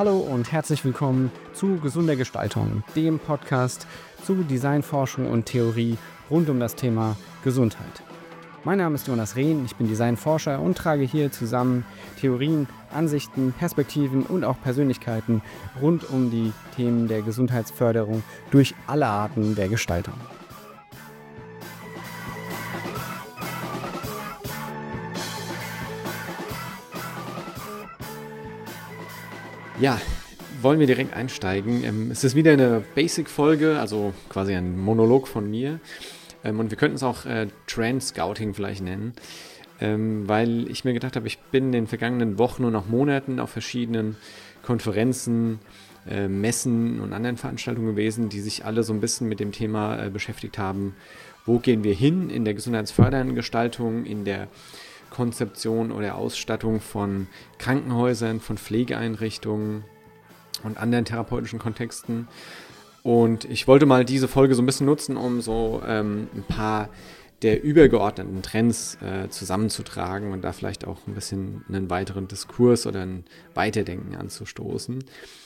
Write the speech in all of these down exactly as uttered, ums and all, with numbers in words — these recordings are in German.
Hallo und herzlich willkommen zu Gesunder Gestaltung, dem Podcast zu Designforschung und Theorie rund um das Thema Gesundheit. Mein Name ist Jonas Rehn, ich bin Designforscher und trage hier zusammen Theorien, Ansichten, Perspektiven und auch Persönlichkeiten rund um die Themen der Gesundheitsförderung durch alle Arten der Gestaltung. Ja, wollen wir direkt einsteigen. Ähm, es ist wieder eine Basic-Folge, also quasi ein Monolog von mir. Ähm, und wir könnten es auch äh, Trend-Scouting vielleicht nennen, ähm, weil ich mir gedacht habe, ich bin in den vergangenen Wochen und auch Monaten auf verschiedenen Konferenzen, äh, Messen und anderen Veranstaltungen gewesen, die sich alle so ein bisschen mit dem Thema äh, beschäftigt haben. Wo gehen wir hin in der gesundheitsfördernden Gestaltung, in der Konzeption oder Ausstattung von Krankenhäusern, von Pflegeeinrichtungen und anderen therapeutischen Kontexten. Und ich wollte mal diese Folge so ein bisschen nutzen, um so ähm, ein paar der übergeordneten Trends äh, zusammenzutragen und da vielleicht auch ein bisschen einen weiteren Diskurs oder ein Weiterdenken anzustoßen.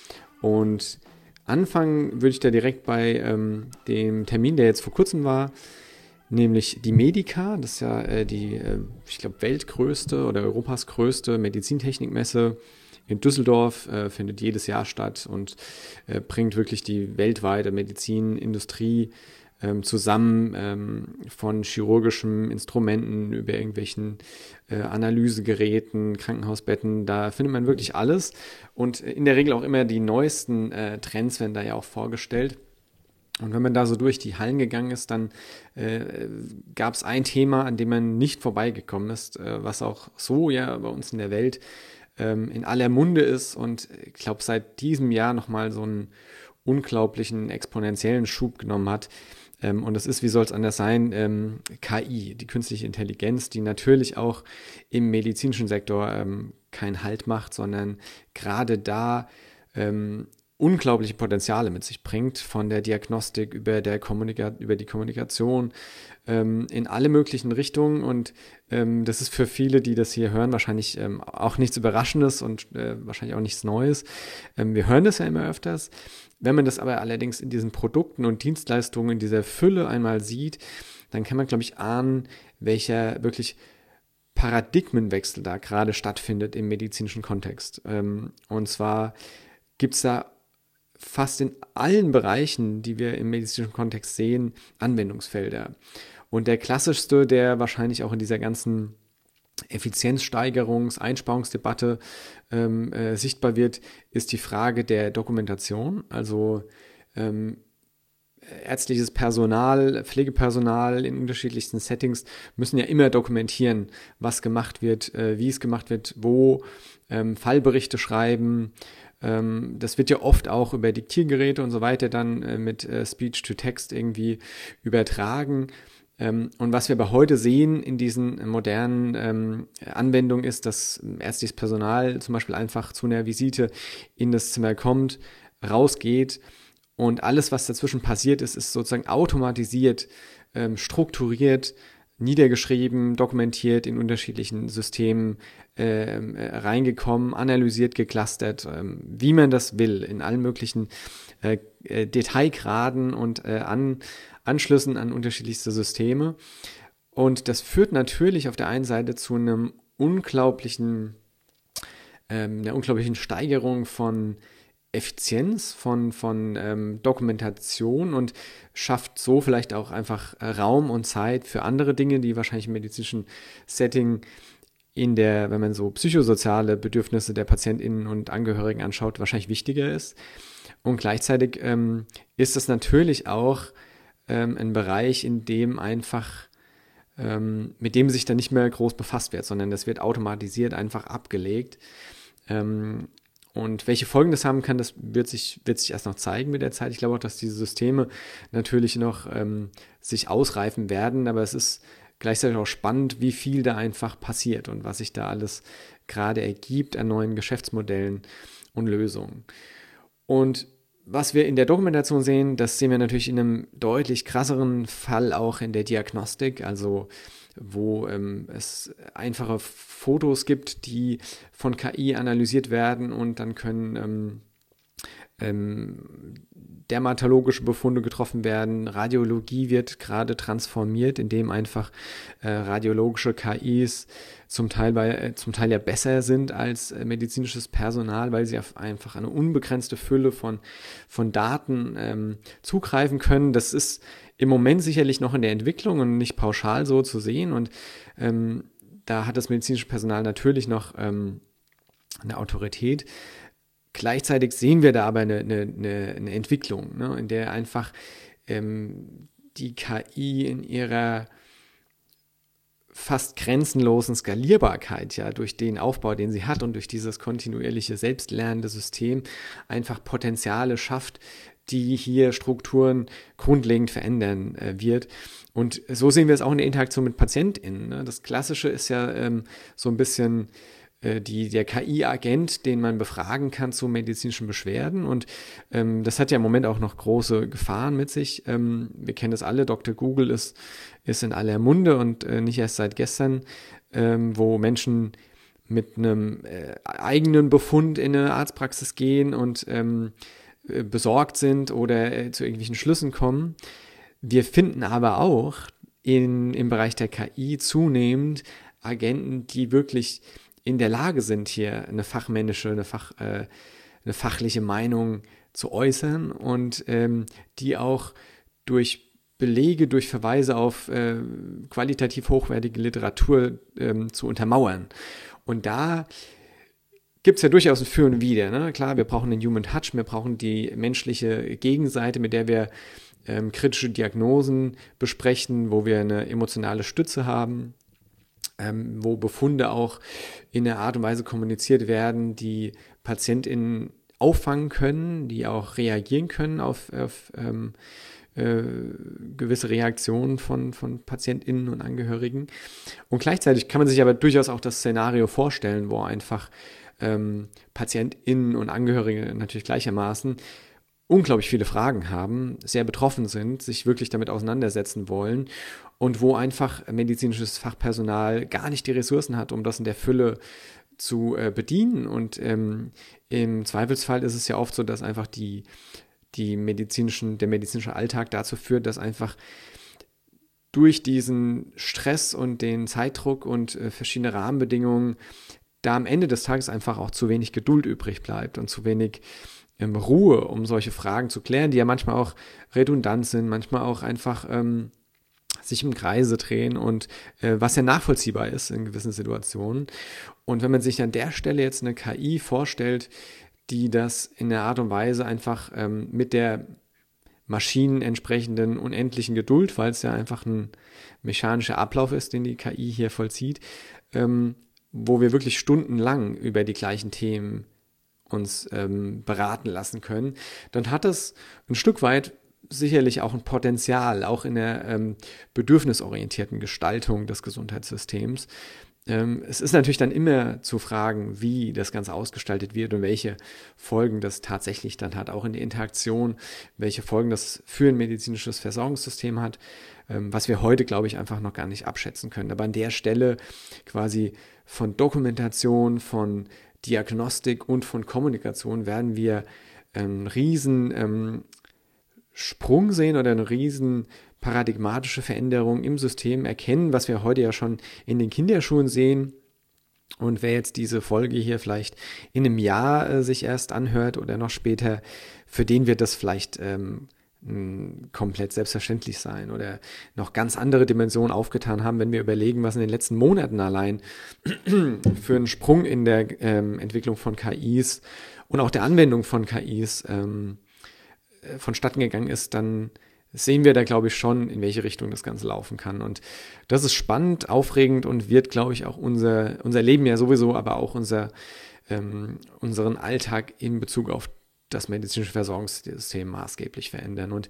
Und anfangen würde ich da direkt bei ähm, dem Termin, der jetzt vor kurzem war, nämlich die Medica. Das ist ja äh, die, äh, ich glaube, weltgrößte oder Europas größte Medizintechnikmesse in Düsseldorf, äh, findet jedes Jahr statt und äh, bringt wirklich die weltweite Medizinindustrie ähm, zusammen, ähm, von chirurgischen Instrumenten über irgendwelchen äh, Analysegeräten, Krankenhausbetten. Da findet man wirklich alles und in der Regel auch immer die neuesten äh, Trends werden da ja auch vorgestellt. Und wenn man da so durch die Hallen gegangen ist, dann äh, gab es ein Thema, an dem man nicht vorbeigekommen ist, äh, was auch so ja bei uns in der Welt ähm, in aller Munde ist und ich glaube seit diesem Jahr nochmal so einen unglaublichen exponentiellen Schub genommen hat. Ähm, und das ist, wie soll es anders sein, ähm, K I, die künstliche Intelligenz, die natürlich auch im medizinischen Sektor ähm, keinen Halt macht, sondern gerade da ähm, unglaubliche Potenziale mit sich bringt, von der Diagnostik über, der Kommunika- über die Kommunikation ähm, in alle möglichen Richtungen. Und ähm, das ist für viele, die das hier hören, wahrscheinlich ähm, auch nichts Überraschendes und äh, wahrscheinlich auch nichts Neues. Ähm, wir hören das ja immer öfters. Wenn man das aber allerdings in diesen Produkten und Dienstleistungen in dieser Fülle einmal sieht, dann kann man, glaube ich, ahnen, welcher wirklich Paradigmenwechsel da gerade stattfindet im medizinischen Kontext. Ähm, und zwar gibt es da fast in allen Bereichen, die wir im medizinischen Kontext sehen, Anwendungsfelder. Und der klassischste, der wahrscheinlich auch in dieser ganzen Effizienzsteigerungs-, Einsparungsdebatte ähm, äh, sichtbar wird, ist die Frage der Dokumentation. Also ähm, ärztliches Personal, Pflegepersonal in unterschiedlichsten Settings müssen ja immer dokumentieren, was gemacht wird, äh, wie es gemacht wird, wo, ähm, Fallberichte schreiben. Ähm, das wird ja oft auch über Diktiergeräte und so weiter dann äh, mit äh, Speech-to-Text irgendwie übertragen. Ähm, und was wir aber heute sehen in diesen modernen ähm, Anwendungen ist, dass ärztliches Personal zum Beispiel einfach zu einer Visite in das Zimmer kommt, rausgeht und alles, was dazwischen passiert ist, ist sozusagen automatisiert, ähm, strukturiert, niedergeschrieben, dokumentiert in unterschiedlichen Systemen ähm, äh, reingekommen, analysiert, geclustert, ähm, wie man das will, in allen möglichen äh, äh, Detailgraden und äh, an, Anschlüssen an unterschiedlichste Systeme. Und das führt natürlich auf der einen Seite zu einem unglaublichen, ähm, einer unglaublichen Steigerung von Effizienz, von, von ähm, Dokumentation und schafft so vielleicht auch einfach Raum und Zeit für andere Dinge, die wahrscheinlich im medizinischen Setting in der, wenn man so psychosoziale Bedürfnisse der PatientInnen und Angehörigen anschaut, wahrscheinlich wichtiger ist. Und gleichzeitig ähm, ist das natürlich auch ähm, ein Bereich, in dem einfach ähm, mit dem sich dann nicht mehr groß befasst wird, sondern das wird automatisiert einfach abgelegt. Ähm, Und welche Folgen das haben kann, das wird sich, wird sich erst noch zeigen mit der Zeit. Ich glaube auch, dass diese Systeme natürlich noch ähm, sich ausreifen werden, aber es ist gleichzeitig auch spannend, wie viel da einfach passiert und was sich da alles gerade ergibt an neuen Geschäftsmodellen und Lösungen. Und was wir in der Dokumentation sehen, das sehen wir natürlich in einem deutlich krasseren Fall auch in der Diagnostik, also wo ähm, es einfache Fotos gibt, die von K I analysiert werden und dann können ähm, ähm, dermatologische Befunde getroffen werden. Radiologie wird gerade transformiert, indem einfach äh, radiologische K Is zum Teil, bei, äh, zum Teil ja besser sind als äh, medizinisches Personal, weil sie auf einfach eine unbegrenzte Fülle von, von Daten ähm, zugreifen können. Das ist im Moment sicherlich noch in der Entwicklung und nicht pauschal so zu sehen. Und ähm, da hat das medizinische Personal natürlich noch ähm, eine Autorität. Gleichzeitig sehen wir da aber eine, eine, eine Entwicklung, ne, in der einfach ähm, die K I in ihrer fast grenzenlosen Skalierbarkeit, ja, durch den Aufbau, den sie hat und durch dieses kontinuierliche selbstlernende System einfach Potenziale schafft, die hier Strukturen grundlegend verändern äh, wird. Und so sehen wir es auch in der Interaktion mit PatientInnen. Ne? Das Klassische ist ja ähm, so ein bisschen Die, der K I-Agent, den man befragen kann zu medizinischen Beschwerden. Und ähm, das hat ja im Moment auch noch große Gefahren mit sich. Ähm, wir kennen das alle, Doktor Google ist, ist in aller Munde und äh, nicht erst seit gestern, ähm, wo Menschen mit einem äh, eigenen Befund in eine Arztpraxis gehen und ähm, äh, besorgt sind oder äh, zu irgendwelchen Schlüssen kommen. Wir finden aber auch in, im Bereich der K I zunehmend Agenten, die wirklich in der Lage sind, hier eine fachmännische, eine, Fach, äh, eine fachliche Meinung zu äußern und ähm, die auch durch Belege, durch Verweise auf äh, qualitativ hochwertige Literatur ähm, zu untermauern. Und da gibt es ja durchaus ein Für und Wider. Ne? Klar, wir brauchen den Human Touch, wir brauchen die menschliche Gegenseite, mit der wir ähm, kritische Diagnosen besprechen, wo wir eine emotionale Stütze haben. Ähm, wo Befunde auch in der Art und Weise kommuniziert werden, die PatientInnen auffangen können, die auch reagieren können auf, auf ähm, äh, gewisse Reaktionen von, von PatientInnen und Angehörigen. Und gleichzeitig kann man sich aber durchaus auch das Szenario vorstellen, wo einfach ähm, PatientInnen und Angehörige natürlich gleichermaßen unglaublich viele Fragen haben, sehr betroffen sind, sich wirklich damit auseinandersetzen wollen und wo einfach medizinisches Fachpersonal gar nicht die Ressourcen hat, um das in der Fülle zu äh, bedienen. Und ähm, im Zweifelsfall ist es ja oft so, dass einfach die, die medizinischen, der medizinische Alltag dazu führt, dass einfach durch diesen Stress und den Zeitdruck und äh, verschiedene Rahmenbedingungen da am Ende des Tages einfach auch zu wenig Geduld übrig bleibt und zu wenig Ruhe, um solche Fragen zu klären, die ja manchmal auch redundant sind, manchmal auch einfach ähm, sich im Kreise drehen und äh, was ja nachvollziehbar ist in gewissen Situationen. Und wenn man sich an der Stelle jetzt eine K I vorstellt, die das in der Art und Weise einfach ähm, mit der Maschinen entsprechenden unendlichen Geduld, weil es ja einfach ein mechanischer Ablauf ist, den die K I hier vollzieht, ähm, wo wir wirklich stundenlang über die gleichen Themen uns ähm, beraten lassen können, dann hat das ein Stück weit sicherlich auch ein Potenzial, auch in der ähm, bedürfnisorientierten Gestaltung des Gesundheitssystems. Ähm, es ist natürlich dann immer zu fragen, wie das Ganze ausgestaltet wird und welche Folgen das tatsächlich dann hat, auch in der Interaktion, welche Folgen das für ein medizinisches Versorgungssystem hat, ähm, was wir heute, glaube ich, einfach noch gar nicht abschätzen können. Aber an der Stelle quasi von Dokumentation, von Diagnostik und von Kommunikation werden wir einen riesen ähm, Sprung sehen oder eine riesen paradigmatische Veränderung im System erkennen, was wir heute ja schon in den Kinderschuhen sehen. Und wer jetzt diese Folge hier vielleicht in einem Jahr äh, sich erst anhört oder noch später, für den wird das vielleicht ähm, komplett selbstverständlich sein oder noch ganz andere Dimensionen aufgetan haben, wenn wir überlegen, was in den letzten Monaten allein für einen Sprung in der ähm, Entwicklung von K Is und auch der Anwendung von K Is ähm, vonstatten gegangen ist, dann sehen wir da, glaube ich, schon, in welche Richtung das Ganze laufen kann. Und das ist spannend, aufregend und wird, glaube ich, auch unser, unser Leben ja sowieso, aber auch unser, ähm, unseren Alltag in Bezug auf das medizinische Versorgungssystem maßgeblich verändern. Und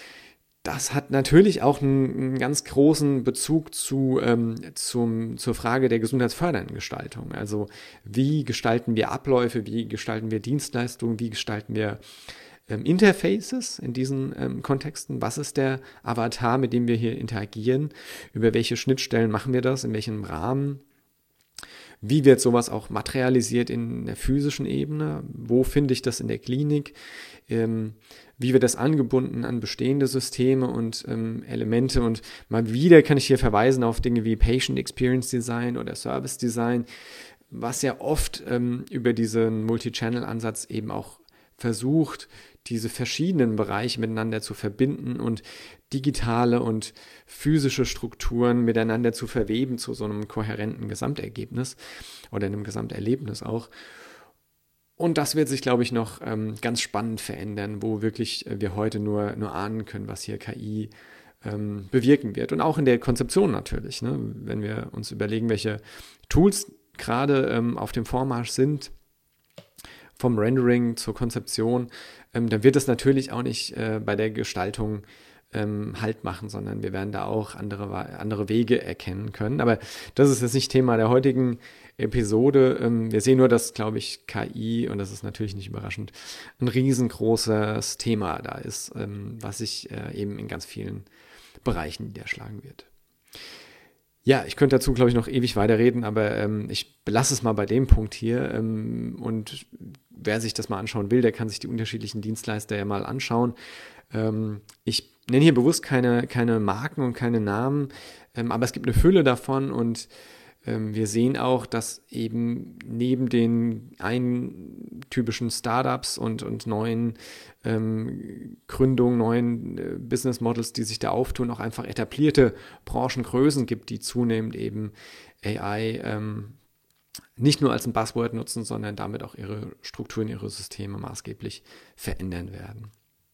das hat natürlich auch einen, einen ganz großen Bezug zu, ähm, zum, zur Frage der gesundheitsfördernden Gestaltung. Also wie gestalten wir Abläufe, wie gestalten wir Dienstleistungen, wie gestalten wir ähm, Interfaces in diesen ähm, Kontexten? Was ist der Avatar, mit dem wir hier interagieren? Über welche Schnittstellen machen wir das? In welchem Rahmen? wie wird sowas auch materialisiert in der physischen Ebene, wo finde ich das in der Klinik, ähm, wie wird das angebunden an bestehende Systeme und ähm, Elemente, und mal wieder kann ich hier verweisen auf Dinge wie Patient Experience Design oder Service Design, was ja oft ähm, über diesen Multi-Channel-Ansatz eben auch versucht, diese verschiedenen Bereiche miteinander zu verbinden und digitale und physische Strukturen miteinander zu verweben zu so einem kohärenten Gesamtergebnis oder einem Gesamterlebnis auch. Und das wird sich, glaube ich, noch ähm, ganz spannend verändern, wo wirklich äh, wir heute nur, nur ahnen können, was hier K I ähm, bewirken wird. Und auch in der Konzeption natürlich, ne? Wenn wir uns überlegen, welche Tools gerade ähm, auf dem Vormarsch sind, vom Rendering zur Konzeption, ähm, dann wird es natürlich auch nicht äh, bei der Gestaltung ähm, Halt machen, sondern wir werden da auch andere, andere Wege erkennen können. Aber das ist jetzt nicht Thema der heutigen Episode. Ähm, wir sehen nur, dass, glaube ich, K I, und das ist natürlich nicht überraschend, ein riesengroßes Thema da ist, ähm, was sich äh, eben in ganz vielen Bereichen niederschlagen wird. Ja, ich könnte dazu, glaube ich, noch ewig weiterreden, aber ähm, ich belasse es mal bei dem Punkt hier. Ähm, und wer sich das mal anschauen will, der kann sich die unterschiedlichen Dienstleister ja mal anschauen. Ähm, ich nenne hier bewusst keine, keine Marken und keine Namen, ähm, aber es gibt eine Fülle davon, und ähm, wir sehen auch, dass eben neben den einen typischen Startups und, und neuen ähm, Gründungen, neuen äh, Business Models, die sich da auftun, auch einfach etablierte Branchengrößen gibt, die zunehmend eben A I ähm, nicht nur als ein Buzzword nutzen, sondern damit auch ihre Strukturen, ihre Systeme maßgeblich verändern werden.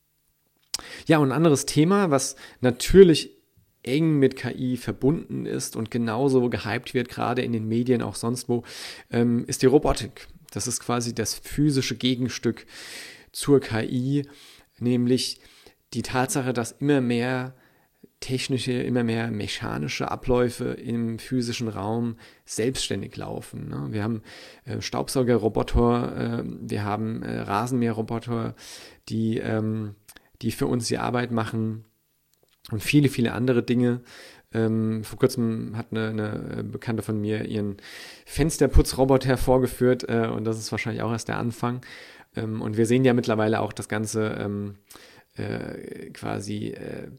Ja, und ein anderes Thema, was natürlich eng mit K I verbunden ist und genauso gehypt wird, gerade in den Medien, auch sonst wo, ähm, ist die Robotik. Das ist quasi das physische Gegenstück zur K I, nämlich die Tatsache, dass immer mehr technische, immer mehr mechanische Abläufe im physischen Raum selbstständig laufen. Ne? Wir haben äh, Staubsaugerroboter, äh, wir haben äh, Rasenmäherroboter, die, ähm, die für uns die Arbeit machen, und viele, viele andere Dinge. Ähm, vor kurzem hat eine, eine Bekannte von mir ihren Fensterputzroboter vorgeführt, äh, und das ist wahrscheinlich auch erst der Anfang. Ähm, und wir sehen ja mittlerweile auch das ganze ähm, äh, quasi äh,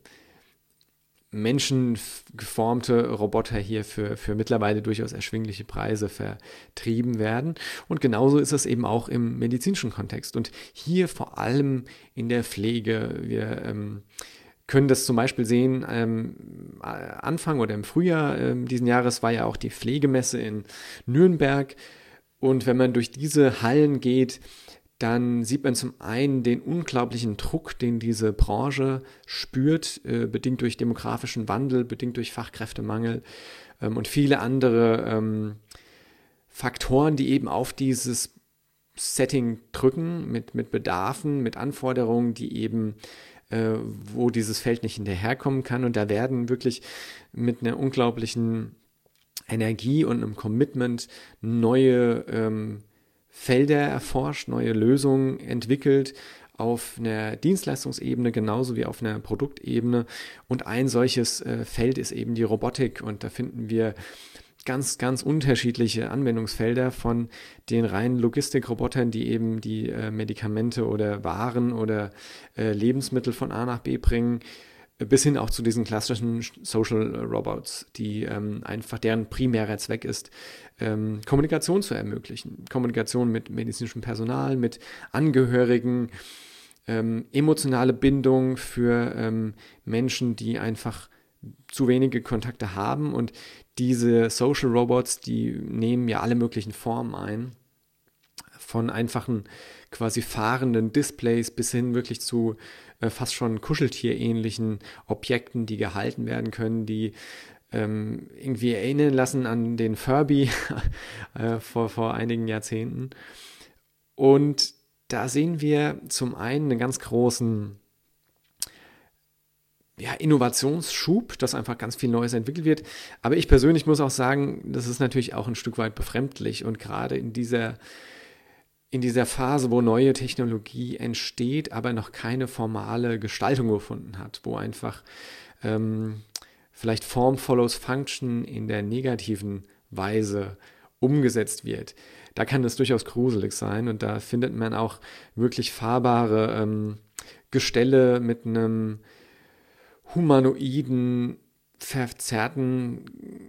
menschengeformte Roboter hier für, für mittlerweile durchaus erschwingliche Preise vertrieben werden. Und genauso ist es eben auch im medizinischen Kontext. Und hier vor allem in der Pflege. Wir ähm, können das zum Beispiel sehen, ähm, Anfang oder im Frühjahr ähm, diesen Jahres war ja auch die Pflegemesse in Nürnberg, und wenn man durch diese Hallen geht, dann sieht man zum einen den unglaublichen Druck, den diese Branche spürt, äh, bedingt durch demografischen Wandel, bedingt durch Fachkräftemangel ähm, und viele andere ähm, Faktoren, die eben auf dieses Setting drücken, mit, mit Bedarfen, mit Anforderungen, die eben wo dieses Feld nicht hinterherkommen kann. Und da werden wirklich mit einer unglaublichen Energie und einem Commitment neue ähm, Felder erforscht, neue Lösungen entwickelt, auf einer Dienstleistungsebene genauso wie auf einer Produktebene. Und ein solches äh, Feld ist eben die Robotik. Und da finden wir ganz, ganz unterschiedliche Anwendungsfelder, von den reinen Logistikrobotern, die eben die äh, Medikamente oder Waren oder äh, Lebensmittel von A nach B bringen, bis hin auch zu diesen klassischen Social Robots, die ähm, einfach, deren primärer Zweck ist, ähm, Kommunikation zu ermöglichen. Kommunikation mit medizinischem Personal, mit Angehörigen, ähm, emotionale Bindung für ähm, Menschen, die einfach zu wenige Kontakte haben. Und diese Social Robots, die nehmen ja alle möglichen Formen ein, von einfachen quasi fahrenden Displays bis hin wirklich zu äh, fast schon kuscheltierähnlichen Objekten, die gehalten werden können, die ähm, irgendwie erinnern lassen an den Furby äh, vor, vor einigen Jahrzehnten. Und da sehen wir zum einen einen ganz großen ja, Innovationsschub, dass einfach ganz viel Neues entwickelt wird. Aber ich persönlich muss auch sagen, das ist natürlich auch ein Stück weit befremdlich, und gerade in dieser, in dieser Phase, wo neue Technologie entsteht, aber noch keine formale Gestaltung gefunden hat, wo einfach ähm, vielleicht Form follows Function in der negativen Weise umgesetzt wird. Da kann das durchaus gruselig sein und da findet man auch wirklich fahrbare ähm, Gestelle mit einem humanoiden, verzerrten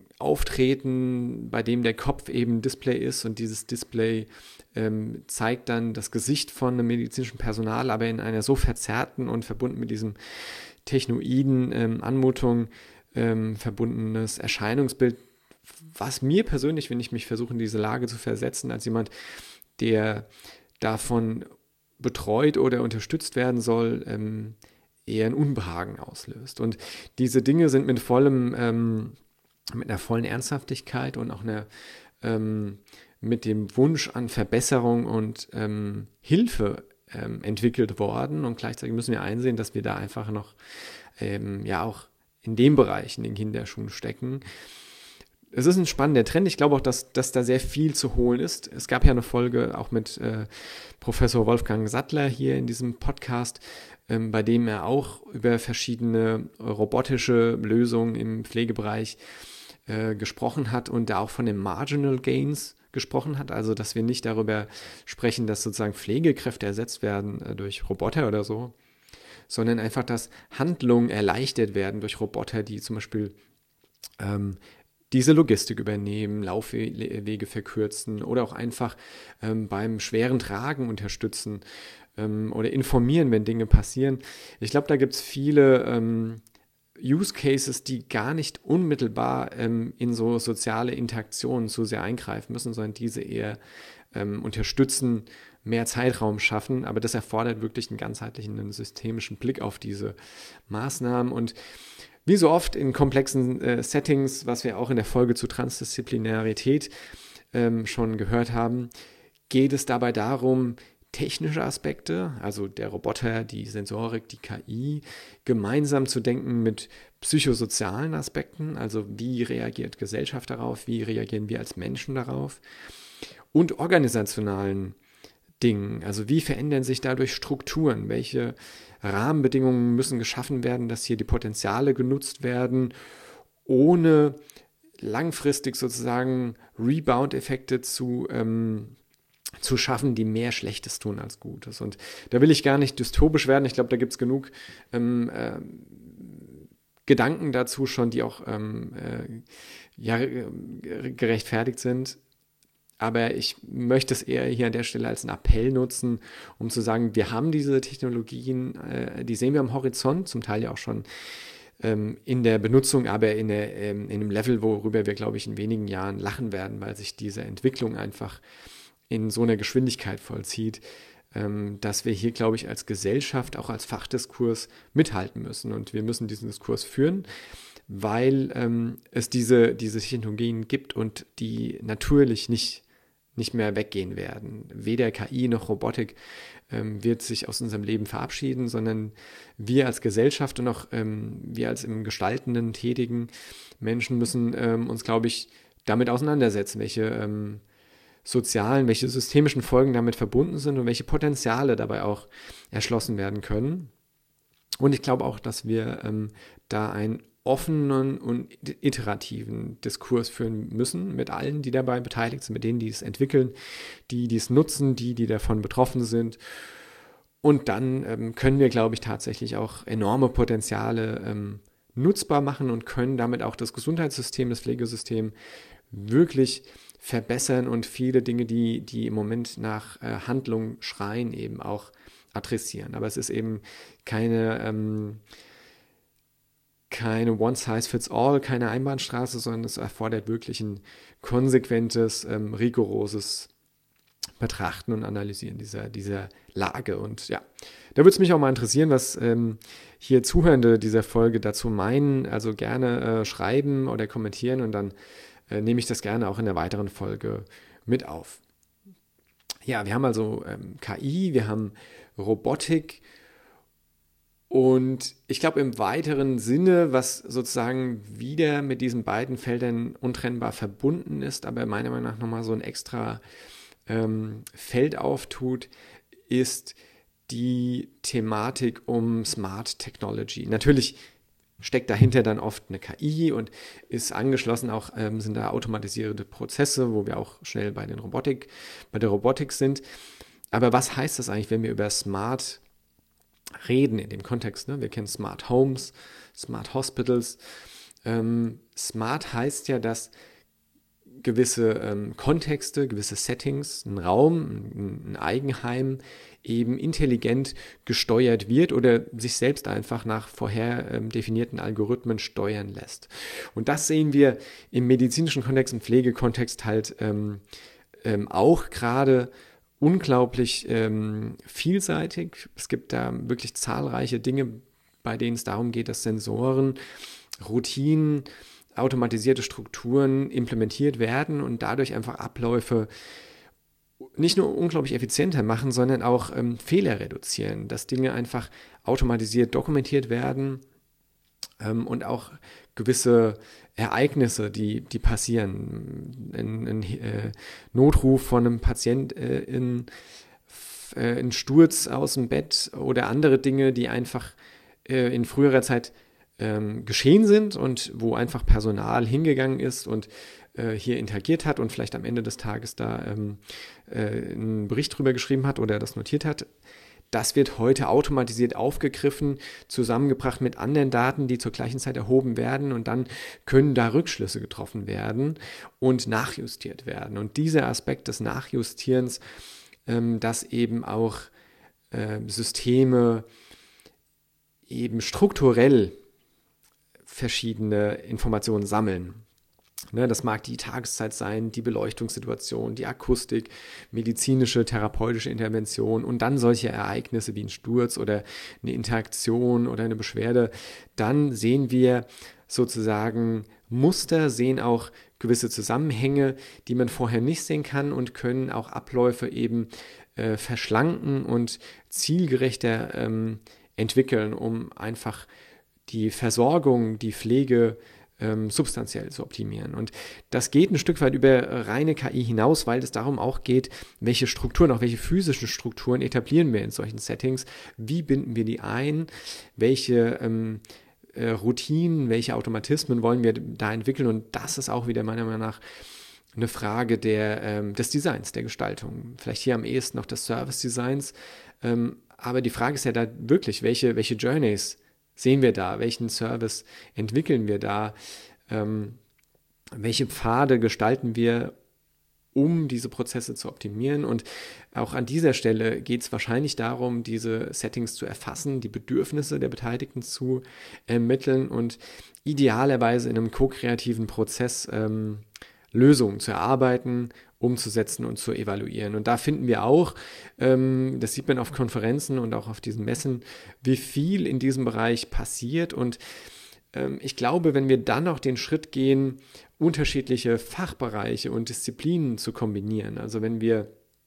Auftreten, bei dem der Kopf eben Display ist und dieses Display ähm, zeigt dann das Gesicht von einem medizinischen Personal, aber in einer so verzerrten und verbunden mit diesem technoiden ähm, Anmutung ähm, verbundenes Erscheinungsbild, was mir persönlich, wenn ich mich versuche, in diese Lage zu versetzen, als jemand, der davon betreut oder unterstützt werden soll, ähm, eher ein Unbehagen auslöst. Und diese Dinge sind mit vollem, ähm, mit einer vollen Ernsthaftigkeit und auch einer, ähm, mit dem Wunsch an Verbesserung und ähm, Hilfe ähm, entwickelt worden. Und gleichzeitig müssen wir einsehen, dass wir da einfach noch ähm, ja auch in dem Bereich in den Kinderschuhen stecken. Es ist ein spannender Trend. Ich glaube auch, dass, dass da sehr viel zu holen ist. Es gab ja eine Folge auch mit äh, Professor Wolfgang Sattler hier in diesem Podcast, ähm, bei dem er auch über verschiedene robotische Lösungen im Pflegebereich äh, gesprochen hat und da auch von den Marginal Gains gesprochen hat. Also, dass wir nicht darüber sprechen, dass sozusagen Pflegekräfte ersetzt werden äh, durch Roboter oder so, sondern einfach, dass Handlungen erleichtert werden durch Roboter, die zum Beispiel ähm, diese Logistik übernehmen, Laufwege verkürzen oder auch einfach ähm, beim schweren Tragen unterstützen ähm, oder informieren, wenn Dinge passieren. Ich glaube, da gibt es viele ähm, Use Cases, die gar nicht unmittelbar ähm, in so soziale Interaktionen zu sehr eingreifen müssen, sondern diese eher ähm, unterstützen, mehr Zeitraum schaffen. Aber das erfordert wirklich einen ganzheitlichen, einen systemischen Blick auf diese Maßnahmen. Und wie so oft in komplexen äh, Settings, was wir auch in der Folge zu Transdisziplinarität ähm, schon gehört haben, geht es dabei darum, technische Aspekte, also der Roboter, die Sensorik, die K I, gemeinsam zu denken mit psychosozialen Aspekten, also wie reagiert Gesellschaft darauf, wie reagieren wir als Menschen darauf, und organisationalen Dingen, also wie verändern sich dadurch Strukturen, welche Rahmenbedingungen müssen geschaffen werden, dass hier die Potenziale genutzt werden, ohne langfristig sozusagen Rebound-Effekte zu, ähm, zu schaffen, die mehr Schlechtes tun als Gutes. Und da will ich gar nicht dystopisch werden. Ich glaube, da gibt es genug ähm, äh, Gedanken dazu schon, die auch ähm, äh, ja, gerechtfertigt sind. Aber ich möchte es eher hier an der Stelle als einen Appell nutzen, um zu sagen, wir haben diese Technologien, äh, die sehen wir am Horizont, zum Teil ja auch schon ähm, in der Benutzung, aber in, der, ähm, in einem Level, worüber wir, glaube ich, in wenigen Jahren lachen werden, weil sich diese Entwicklung einfach in so einer Geschwindigkeit vollzieht, ähm, dass wir hier, glaube ich, als Gesellschaft, auch als Fachdiskurs mithalten müssen. Und wir müssen diesen Diskurs führen, weil ähm, es diese, diese Technologien gibt und die natürlich nicht nicht mehr weggehen werden. Weder K I noch Robotik ähm, wird sich aus unserem Leben verabschieden, sondern wir als Gesellschaft und auch ähm, wir als im gestaltenden, tätigen Menschen müssen ähm, uns, glaube ich, damit auseinandersetzen, welche ähm, sozialen, welche systemischen Folgen damit verbunden sind und welche Potenziale dabei auch erschlossen werden können. Und ich glaube auch, dass wir ähm, da ein offenen und iterativen Diskurs führen müssen mit allen, die dabei beteiligt sind, mit denen, die es entwickeln, die, die es nutzen, die, die davon betroffen sind. Und dann ähm, können wir, glaube ich, tatsächlich auch enorme Potenziale ähm, nutzbar machen und können damit auch das Gesundheitssystem, das Pflegesystem wirklich verbessern und viele Dinge, die, die im Moment nach äh, Handlung schreien, eben auch adressieren. Aber es ist eben keine ähm, keine One-Size-Fits-All, keine Einbahnstraße, sondern es erfordert wirklich ein konsequentes, ähm, rigoroses Betrachten und Analysieren dieser, dieser Lage. Und ja, da würde es mich auch mal interessieren, was ähm, hier Zuhörende dieser Folge dazu meinen. Also gerne äh, schreiben oder kommentieren und dann äh, nehme ich das gerne auch in der weiteren Folge mit auf. Ja, wir haben also ähm, K I, wir haben Robotik. Und ich glaube im weiteren Sinne, was sozusagen wieder mit diesen beiden Feldern untrennbar verbunden ist, aber meiner Meinung nach nochmal so ein extra ähm, Feld auftut, ist die Thematik um Smart Technology. Natürlich steckt dahinter dann oft eine K I und ist angeschlossen auch, ähm, sind da automatisierte Prozesse, wo wir auch schnell bei den Robotik, bei der Robotik sind. Aber was heißt das eigentlich, wenn wir über Smart reden in dem Kontext? Ne? Wir kennen Smart Homes, Smart Hospitals. Ähm, Smart heißt ja, dass gewisse ähm, Kontexte, gewisse Settings, ein Raum, ein, ein Eigenheim eben intelligent gesteuert wird oder sich selbst einfach nach vorher ähm, definierten Algorithmen steuern lässt. Und das sehen wir im medizinischen Kontext, im Pflegekontext halt ähm, ähm, auch gerade unglaublich ähm, vielseitig. Es gibt da wirklich zahlreiche Dinge, bei denen es darum geht, dass Sensoren, Routinen, automatisierte Strukturen implementiert werden und dadurch einfach Abläufe nicht nur unglaublich effizienter machen, sondern auch ähm, Fehler reduzieren, dass Dinge einfach automatisiert dokumentiert werden ähm, und auch gewisse Ereignisse, die, die passieren, ein, ein äh, Notruf von einem Patient äh, in, äh, ein Sturz aus dem Bett oder andere Dinge, die einfach äh, in früherer Zeit ähm, geschehen sind und wo einfach Personal hingegangen ist und äh, hier interagiert hat und vielleicht am Ende des Tages da ähm, äh, einen Bericht drüber geschrieben hat oder das notiert hat. Das wird heute automatisiert aufgegriffen, zusammengebracht mit anderen Daten, die zur gleichen Zeit erhoben werden und dann können da Rückschlüsse getroffen werden und nachjustiert werden. Und dieser Aspekt des Nachjustierens, ähm, dass eben auch äh, Systeme eben strukturell verschiedene Informationen sammeln. Ne, das mag die Tageszeit sein, die Beleuchtungssituation, die Akustik, medizinische, therapeutische Intervention und dann solche Ereignisse wie ein Sturz oder eine Interaktion oder eine Beschwerde. Dann sehen wir sozusagen Muster, sehen auch gewisse Zusammenhänge, die man vorher nicht sehen kann und können auch Abläufe eben äh, verschlanken und zielgerechter ähm, entwickeln, um einfach die Versorgung, die Pflege ähm, substanziell zu optimieren. Und das geht ein Stück weit über reine K I hinaus, weil es darum auch geht, welche Strukturen, auch welche physischen Strukturen etablieren wir in solchen Settings, wie binden wir die ein, welche ähm, äh, Routinen, welche Automatismen wollen wir da entwickeln. Und das ist auch wieder meiner Meinung nach eine Frage der, ähm, des Designs, der Gestaltung. Vielleicht hier am ehesten noch des Service-Designs. Ähm, aber die Frage ist ja da wirklich, welche, welche Journeys sehen wir da? Welchen Service entwickeln wir da? Ähm, welche Pfade gestalten wir, um diese Prozesse zu optimieren? Und auch an dieser Stelle geht es wahrscheinlich darum, diese Settings zu erfassen, die Bedürfnisse der Beteiligten zu ermitteln und idealerweise in einem ko-kreativen Prozess ähm, Lösungen zu erarbeiten, umzusetzen und zu evaluieren. Und da finden wir auch, ähm, das sieht man auf Konferenzen und auch auf diesen Messen, wie viel in diesem Bereich passiert. Und ähm, ich glaube, wenn wir dann auch den Schritt gehen, unterschiedliche Fachbereiche und Disziplinen zu kombinieren, also wenn wir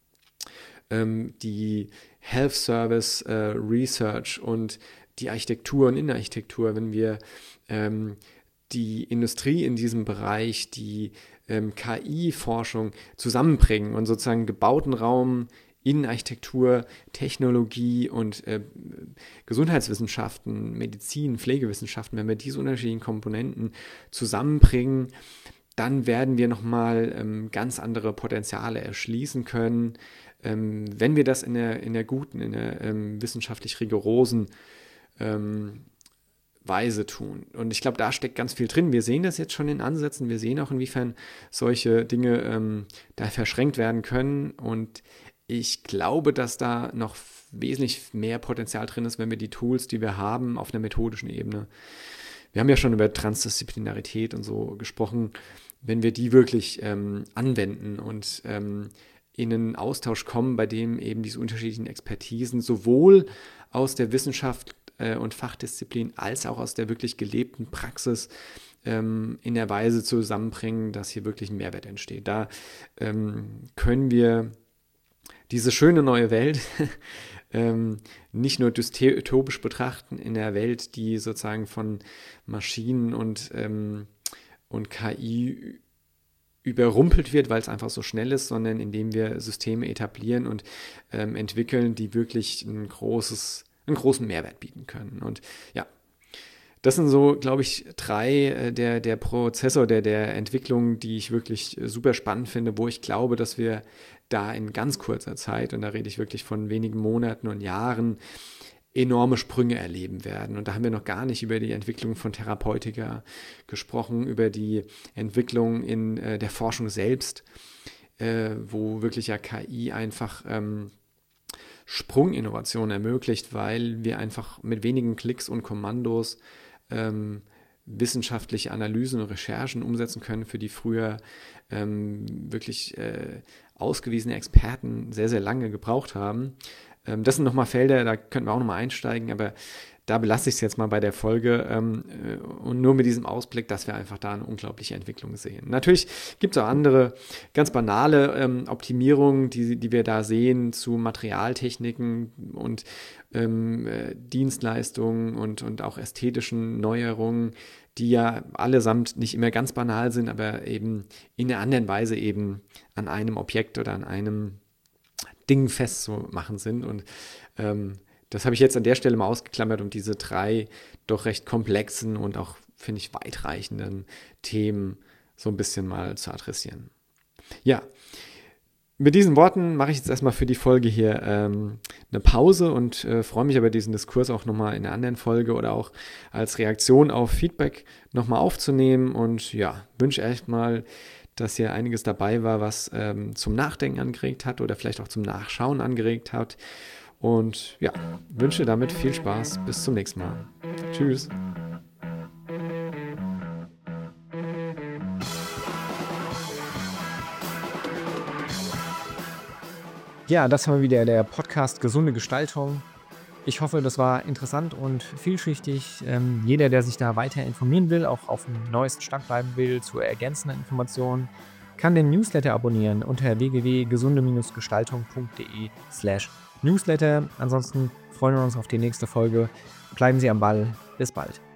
ähm, die Health Service äh, Research und die Architektur und Innenarchitektur, wenn wir ähm, die Industrie in diesem Bereich, die ähm, K I-Forschung zusammenbringen und sozusagen gebauten Raum, Innenarchitektur, Technologie und äh, Gesundheitswissenschaften, Medizin, Pflegewissenschaften, wenn wir diese unterschiedlichen Komponenten zusammenbringen, dann werden wir nochmal ähm, ganz andere Potenziale erschließen können, ähm, wenn wir das in der, in der guten, in der ähm, wissenschaftlich rigorosen ähm, Weise tun. Und ich glaube, da steckt ganz viel drin. Wir sehen das jetzt schon in Ansätzen. Wir sehen auch, inwiefern solche Dinge ähm, da verschränkt werden können. Und ich glaube, dass da noch wesentlich mehr Potenzial drin ist, wenn wir die Tools, die wir haben, auf einer methodischen Ebene, wir haben ja schon über Transdisziplinarität und so gesprochen, wenn wir die wirklich ähm, anwenden und ähm, in einen Austausch kommen, bei dem eben diese unterschiedlichen Expertisen sowohl aus der Wissenschaft und Fachdisziplin als auch aus der wirklich gelebten Praxis ähm, in der Weise zusammenbringen, dass hier wirklich ein Mehrwert entsteht. Da ähm, können wir diese schöne neue Welt ähm, nicht nur dystopisch betrachten in der Welt, die sozusagen von Maschinen und, ähm, und K I überrumpelt wird, weil es einfach so schnell ist, sondern indem wir Systeme etablieren und ähm, entwickeln, die wirklich ein großes einen großen Mehrwert bieten können. Und ja, das sind so, glaube ich, drei äh, der, der Prozesse der, der Entwicklung, die ich wirklich äh, super spannend finde, wo ich glaube, dass wir da in ganz kurzer Zeit, und da rede ich wirklich von wenigen Monaten und Jahren, enorme Sprünge erleben werden. Und da haben wir noch gar nicht über die Entwicklung von Therapeutika gesprochen, über die Entwicklung in äh, der Forschung selbst, äh, wo wirklich ja K I einfach ähm, Sprunginnovation ermöglicht, weil wir einfach mit wenigen Klicks und Kommandos ähm, wissenschaftliche Analysen und Recherchen umsetzen können, für die früher ähm, wirklich äh, ausgewiesene Experten sehr, sehr lange gebraucht haben. Ähm, das sind nochmal Felder, da könnten wir auch nochmal einsteigen, aber da belasse ich es jetzt mal bei der Folge ähm, äh, und nur mit diesem Ausblick, dass wir einfach da eine unglaubliche Entwicklung sehen. Natürlich gibt es auch andere ganz banale ähm, Optimierungen, die, die wir da sehen zu Materialtechniken und ähm, äh, Dienstleistungen und, und auch ästhetischen Neuerungen, die ja allesamt nicht immer ganz banal sind, aber eben in einer anderen Weise eben an einem Objekt oder an einem Ding festzumachen sind. Und ähm, das habe ich jetzt an der Stelle mal ausgeklammert, um diese drei doch recht komplexen und auch, finde ich, weitreichenden Themen so ein bisschen mal zu adressieren. Ja, mit diesen Worten mache ich jetzt erstmal für die Folge hier ähm, eine Pause und äh, freue mich aber, diesen Diskurs auch nochmal in einer anderen Folge oder auch als Reaktion auf Feedback nochmal aufzunehmen. Und ja, wünsche echt mal, dass hier einiges dabei war, was ähm, zum Nachdenken angeregt hat oder vielleicht auch zum Nachschauen angeregt hat. Und ja, wünsche damit viel Spaß. Bis zum nächsten Mal. Tschüss. Ja, das war wieder der Podcast Gesunde Gestaltung. Ich hoffe, das war interessant und vielschichtig. Ähm, jeder, der sich da weiter informieren will, auch auf dem neuesten Stand bleiben will, zu ergänzenden Informationen, kann den Newsletter abonnieren unter w w w punkt gesunde gestaltung punkt d e slash newsletter. Ansonsten freuen wir uns auf die nächste Folge. Bleiben Sie am Ball. Bis bald.